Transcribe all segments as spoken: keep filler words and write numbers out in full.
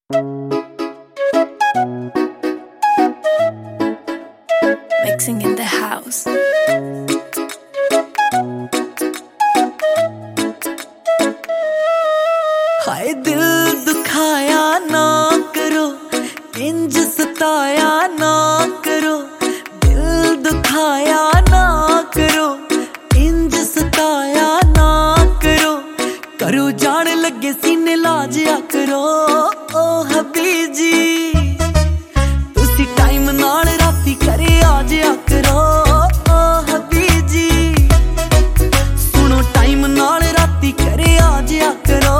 Mixing in the house. हाय दिल दुखाया ना करो, इंज सताया ना करो। दिल दुखाया ना करो, इंज सताया ना करो। करो जान लगे सीने लाजिया करो। ओ हबी जी तुसी टाइम नाल राती करे आ जाया करो। ओ हबी जी सुनो टाइम नाल राती करे आ जाया करो।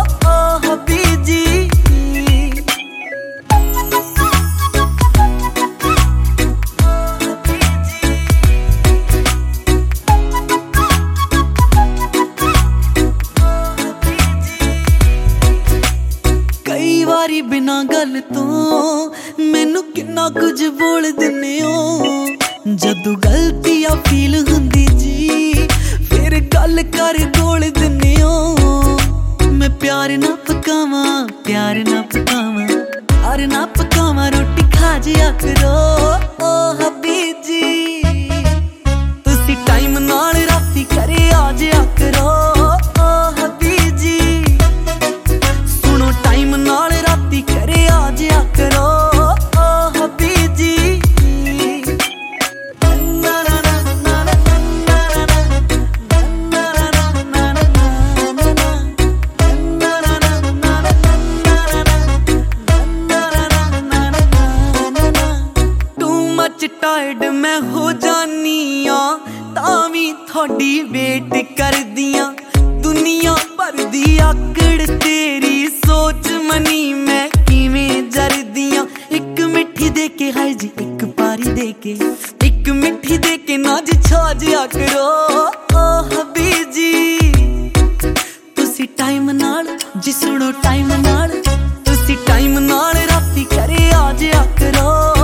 बिना गल तो मैनू किन्ना कुछ बोल दिने हो। जदों गलतियां फील हुंदी जी फिर गल कर बोल दिने हो। मैं प्यार ना पकावा प्यार ना पकावा प्यार ना पकावा रोटी खा जाया करो। ओ हबी जी तुसी टाइम नाल राती करे आ जाया करो। ओ हबी जी सुनो टाइम नाल करे आ जाया करो। ओ hubby ji too much tired मैं हो जानी आ तावी थोड़ी वेट कर दियां। दुनिया भर दी आकड़ तेरी सोच मनी मैं जरदियां। एक मिठी दे के हाय जी एक पारी दे के एक मिठी दे के ना जी छा जाया करो। ओ हबी जी तुसी टाइम नाल जी सुनो टाइम नाल तुसी टाइम नाल राती करे आ जाया करो।